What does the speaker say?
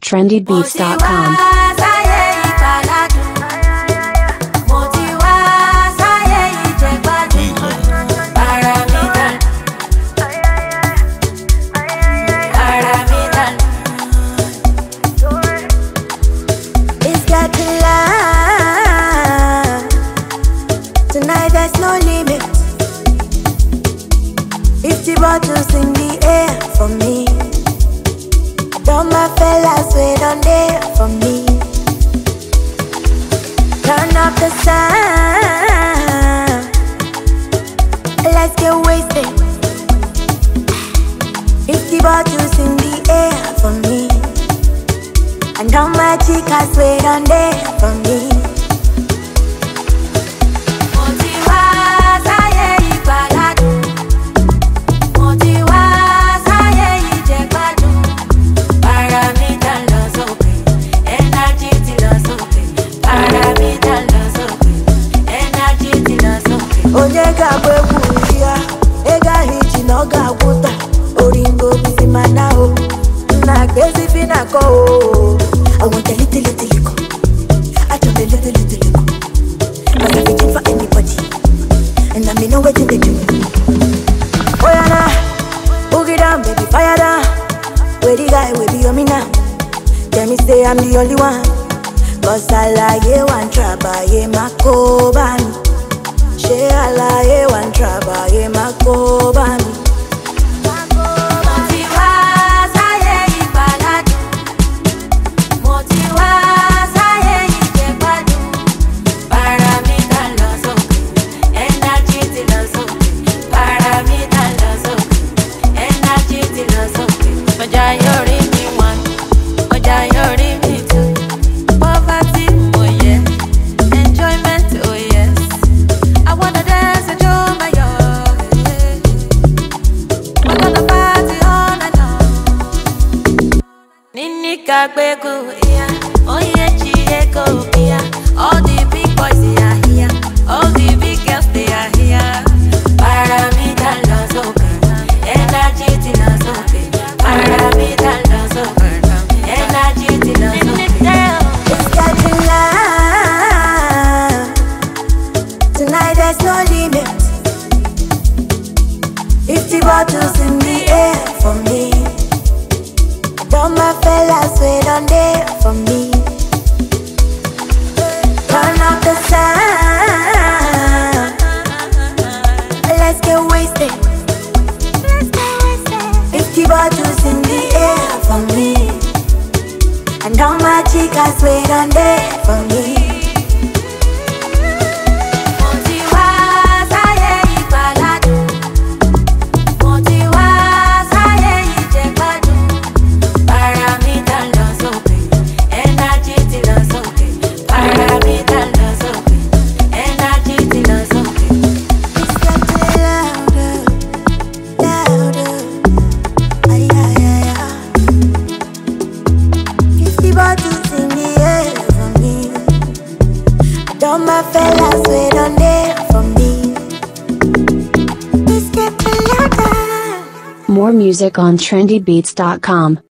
trendybeats.com. Tonight there's no limit. 50 bottles in the air for me. All my fellas wait on there for me. Turn up the sound. Let's get wasted. 50 bottles in the air for me. And all my chicas wait on there for me. Onyega bwebuya, ega hiji noga wuta. Oringo bizimana o, na kezi fina ko. I want a little lico. I want a little lico. I'm not reaching for anybody, and I mean no way to the do. Oh yeah, nah, boogie down, baby, fire down. Where the guy will be on me now? Tell me say I'm the only one. 'Cause I like one trouble, yeah, my cobani. She alaye one trouble, yeah, my cobani. All the big boys they are here, all the big girls they are here. Paramita loves open, energy to loves open. Paramita loves open, energy to loves open. It's getting loud. Tonight there's no limit. 50 bottles in the air for me. All my fellas wait on there for me. Turn up the sound. Let's get wasted. 50 bottles in the air for me. And all my chicas wait on there for me. All my fellas wait on there for me. More music on trendybeats.com.